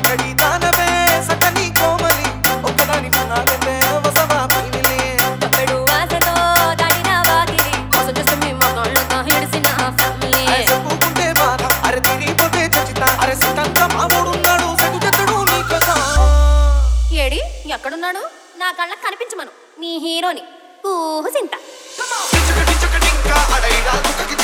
సగడి దానవే సకని కోమలి ఒక్కదాని పనాగతే వసవా పైనలే తప్పుడు ఆశతో దాడిన వాకిలి మోసం చేస్తే మీ మగాళ్ళతో హిడిసిన ఫ్యామిలీ చెప్పుకుంటే బాధ అరే తిరిగిపోతే చచ్చిత అరే సితంతా మామూడున్నాడు సగు చెత్తడు నీ కదా ఏడి ఎక్కడున్నాడు నా కళ్ళకి కనిపించమను నీ హీరోని ఊహు సింట చిచుక చిచుక టింకా అడైరా దుఃఖకి